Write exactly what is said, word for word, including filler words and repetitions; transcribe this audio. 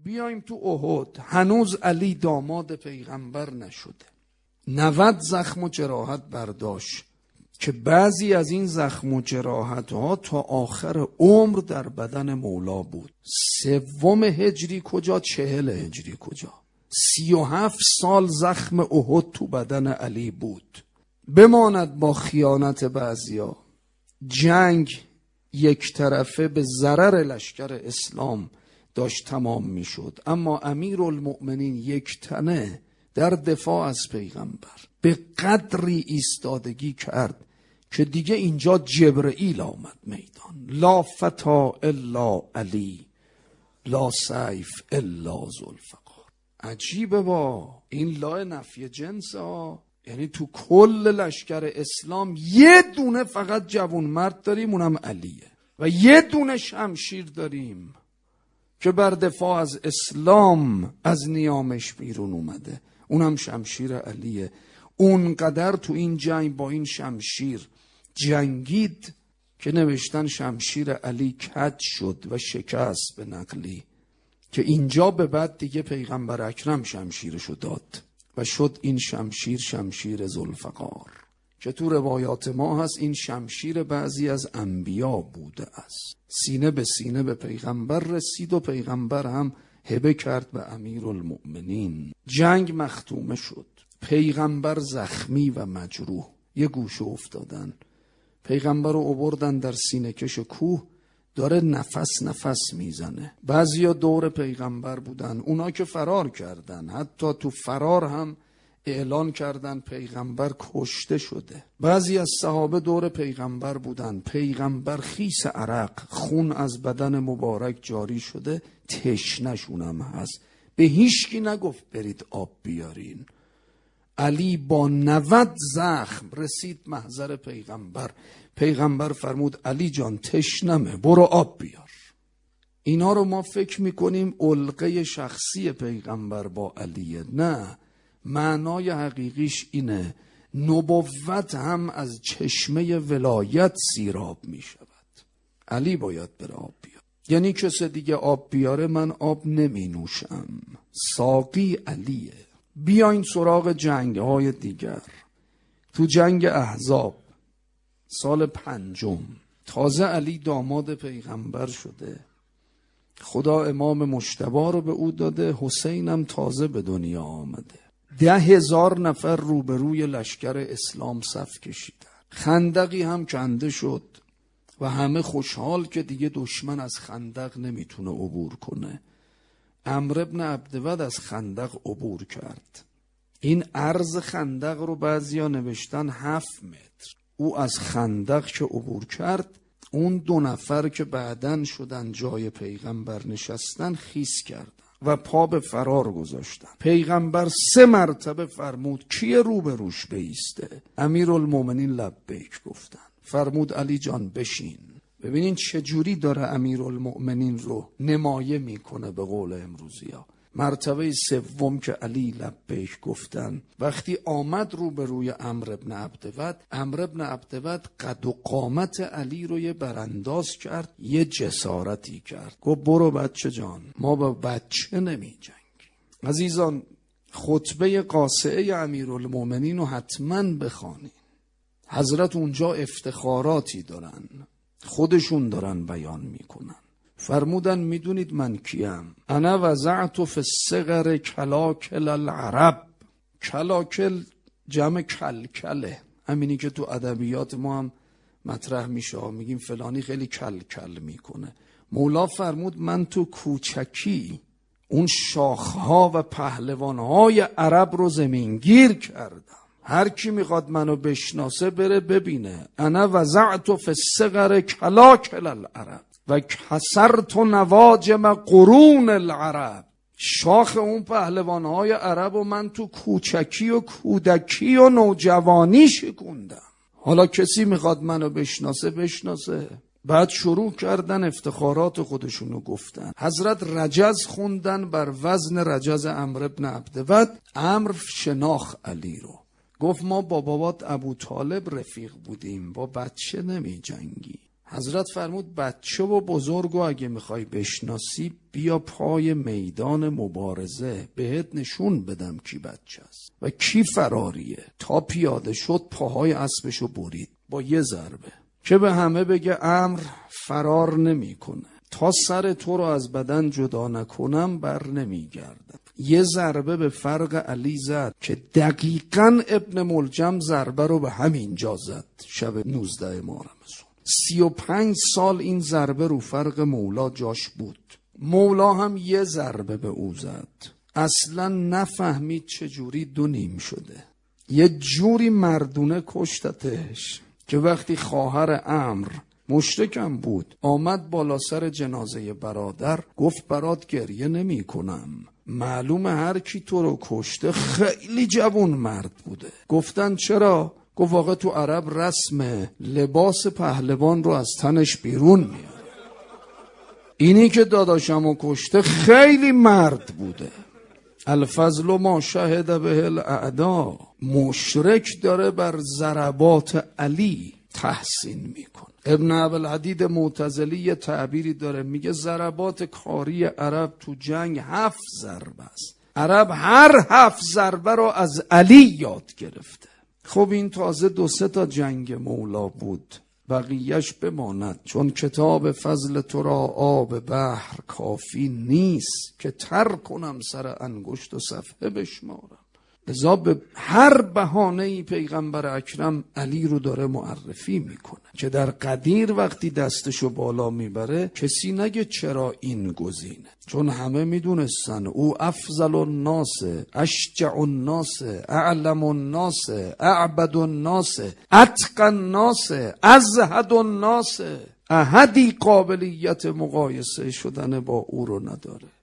بیایم تو احد. هنوز علی داماد پیغمبر نشده، نود زخم و جراحت برداشت که بعضی از این زخم و جراحت ها تا آخر عمر در بدن مولا بود. سوم هجری کجا، چهل هجری کجا، سی و هفت سال زخم احد تو بدن علی بود. بماند با خیانت بعضیا، جنگ یک طرفه به ضرر لشکر اسلام داشت تمام می شد، اما امیرالمؤمنین یک تنه در دفاع از پیغمبر به قدری ایستادگی کرد که دیگه اینجا جبرئیل آمد میدان. لا فتا الا علی، لا سیف الا ذوالفقار. عجیبه با این لا نفی جنس ها، یعنی تو کل لشکر اسلام یه دونه فقط جوان مرد داریم، اونم علیه، و یه دونه شمشیر داریم که بر دفاع از اسلام از نیامش بیرون اومده، اونم شمشیر علیه. اونقدر تو این جنگ با این شمشیر جنگید که نوشتن شمشیر علی کج شد و شکست به نقلی، که اینجا به بعد دیگه پیغمبر اکرم شمشیرشو داد و شد این شمشیر شمشیر ذوالفقار، که تو روایات ما هست این شمشیر بعضی از انبیا بوده است. سینه به سینه به پیغمبر رسید و پیغمبر هم هبه کرد به امیرالمؤمنین. جنگ مختومه شد، پیغمبر زخمی و مجروح یه گوشه افتادن. پیغمبر رو آوردن در سینه کش کوه، داره نفس نفس میزنه. بعضیا دور پیغمبر بودن، اونا که فرار کردن، حتی تو فرار هم اعلان کردن پیغمبر کشته شده. بعضی از صحابه دور پیغمبر بودن، پیغمبر خیس عرق، خون از بدن مبارک جاری شده، تشنشونم هست، به هیچکی نگفت برید آب بیارین. علی با نود زخم رسید محضر پیغمبر، پیغمبر فرمود علی جان تشنمه، برو آب بیار. اینا رو ما فکر میکنیم علقه شخصی پیغمبر با علیه، نه، معنای حقیقیش اینه نبوت هم از چشمه ولایت سیراب می شود. علی باید بره آب بیار، یعنی کسی دیگه آب بیاره من آب نمی نوشم، ساقی علیه. بیاین سراغ جنگ های دیگر. تو جنگ احزاب سال پنجم تازه علی داماد پیغمبر شده، خدا امام مجتبی رو به او داده، حسینم تازه به دنیا آمده. ده هزار نفر روبروی لشکر اسلام صف کشیدن، خندقی هم کنده شد و همه خوشحال که دیگه دشمن از خندق نمیتونه عبور کنه. عمرو بن عبدود از خندق عبور کرد. این عرض خندق رو بعضیا نوشتن هفت متر. او از خندق که عبور کرد، اون دو نفر که بعدن شدن جای پیغمبر نشستن خیس کردن و پا به فرار گذاشتن. پیغمبر سه مرتبه فرمود کیه رو به روش بیسته؟ امیرالمومنین لبیک گفتن. فرمود علی جان بشین. ببینین چه جوری داره امیرالمؤمنین رو نمایه میکنه به قول امروزیا. مرتبه سوم که علی لبیک گفتن، وقتی آمد رو به روی عمرو بن عبدود، عمرو بن عبدود قد و قامت علی رو یه برانداز کرد، یه جسارتی کرد، گفت برو بچه جان، ما با بچه نمی جنگیم. عزیزان خطبه قاصعه امیرالمؤمنین رو حتما بخوانید. حضرت اونجا افتخاراتی دارن، خودشون دارن بیان میکنن. فرمودن میدونید من کیم؟ انا وضعت فی الصغر کلاکل العرب. کلاکل جمع کلکله، همینی که تو ادبیات ما هم مطرح میشه، میگیم فلانی خیلی کلکل میکنه. مولا فرمود من تو کوچکی اون شاخها و پهلوانهای عرب رو زمینگیر کردم. هر کی میخواد منو بشناسه بره ببینه. انا وضعت فی الصغر کلاکل العرب و کسرت نواجم قرون العرب. شاخ اون پهلوانهای عرب و من تو کوچکی و کودکی و نوجوانی شکوندم. حالا کسی میخواد منو بشناسه بشناسه. بعد شروع کردن افتخارات خودشونو گفتن. حضرت رجز خوندن بر وزن رجز عمرو بن عبدود. عمرو شناخ علی رو، گفت ما با بابات ابو طالب رفیق بودیم، با بچه نمی جنگی. حضرت فرمود بچه و بزرگ و اگه میخوای بشناسی بیا پای میدان مبارزه، بهت نشون بدم کی بچه است و کی فراریه. تا پیاده شد پاهای اسبشو برید با یه ضربه که به همه بگه امر فرار نمیکنه، تا سر تو رو از بدن جدا نکنم بر نمیگردم. یه ضربه به فرق علی زد که دقیقاً ابن ملجم ضربه رو به همین جا زد شب نوزده ماه رمضان. سی و پنج سال این ضربه رو فرق مولا جاش بود. مولا هم یه ضربه به او زد، اصلا نفهمید چجوری دو نیم شده. یه جوری مردونه کشتتش که وقتی خواهر امر مشرکم بود آمد بالا سر جنازه برادر گفت برات گریه نمی کنم، معلومه هر کی تو رو کشته خیلی جوان مرد بوده. گفتن چرا؟ گفت واقع تو عرب رسم لباس پهلوان رو از تنش بیرون میاره، اینی که داداشمو کشته خیلی مرد بوده. الفضل ما شهد به الاعدا. مشرک داره بر ضربات علی تحسین میکن. ابن ابوالعدید معتزلی یه تعبیری داره، میگه ضربات کاری عرب تو جنگ هفت ضربه است. عرب هر هفت ضربه رو از علی یاد گرفته. خب این تازه دو سه تا جنگ مولا بود، بقیهش بماند، چون کتاب فضل تو را آب بحر کافی نیست که تر کنم سر انگشت و صفحه بشمارم. لذا به هر بهانه‌ای پیغمبر اکرم علی رو داره معرفی میکنه که در قدیر وقتی دستشو بالا میبره کسی نگه چرا این گزینه، چون همه میدونستن او افضل الناس، اشجع الناس، اعلم الناس، اعبد الناس، اتقى الناس، ازهد الناس. احدی قابلیت مقایسه شدن با او رو نداره.